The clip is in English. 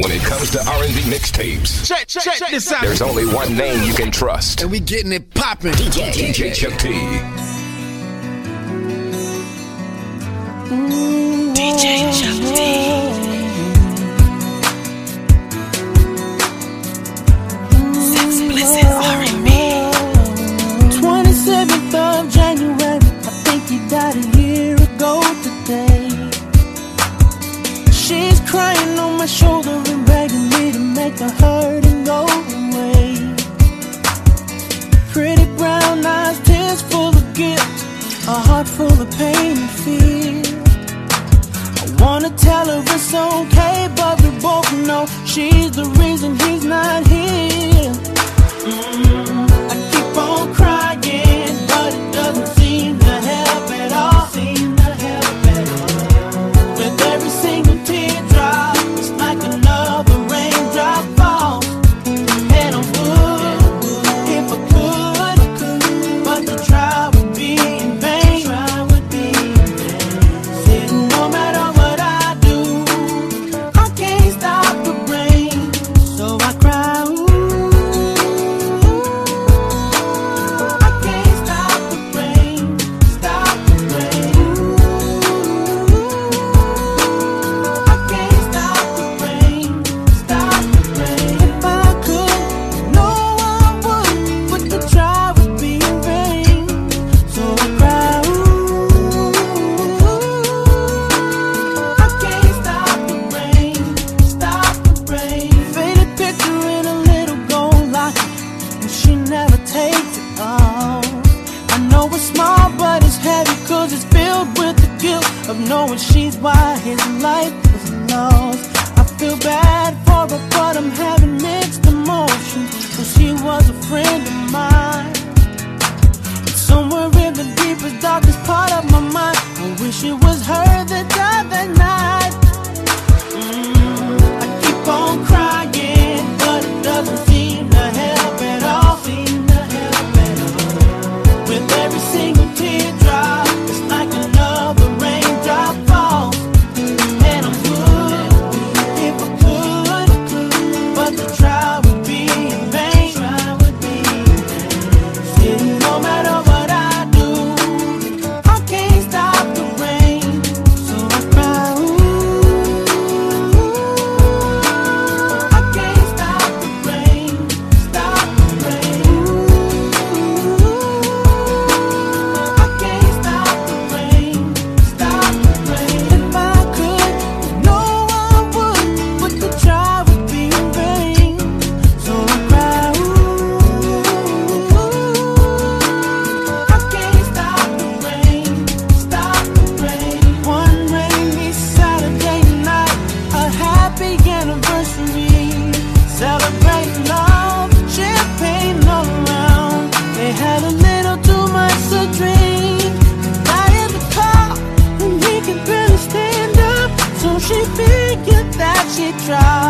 When it comes to R&B mixtapes, check this out. There's only one name you can trust. And we getting it poppin'. DJ Chuck T. DJ Chuck T. Explicit R&B. 27th of January, I think he died a year ago today. She's crying on my shoulder and begging me to make the hurting go away. Pretty brown eyes, tears full of guilt, a heart full of pain and fear. I wanna tell her it's okay, but we both know she's the reason he's not here. I keep on crying, but it doesn't seem to help at all. With every single teardrop, it's like another raindrop falls. And I would, if I could, but the try would be in vain. Said no matter what I do, I can't stop the rain. So I cry, ooh. I can't stop the rain, stop the rain. I can't stop the rain, stop the rain. If I could, no I would, but the try would be in vain. So I cry, ooh. I can't stop the rain, stop the rain. Faded picture in a little gold locket, and she never takes it all. I know it's small, but it's heavy, cause it's filled with the guilt of knowing she's why his life was lost. I feel bad for her, but I'm having mixed emotions, cause she was a friend of mine. Somewhere in the deepest, darkest part of my mind, I wish it was her that died that night. I keep on crying, but it doesn't seem to help at all. With every single teardrop, it's like another raindrop falls. And I would, if I could, but the try would be in vain. Said no matter what I do, I can't stop the rain. So I cry, ooh. I can't stop the rain, stop the rain. I can't stop the rain, stop the rain. If I could, no I would, but the try would be in vain. So I cry, ooh. I can't stop the rain, stop the rain. One rainy Saturday night, a happy anniversary, celebrating love, champagne all around. They had a little too much to drink. Got in the car and he could barely stand up, so she figured that she'd try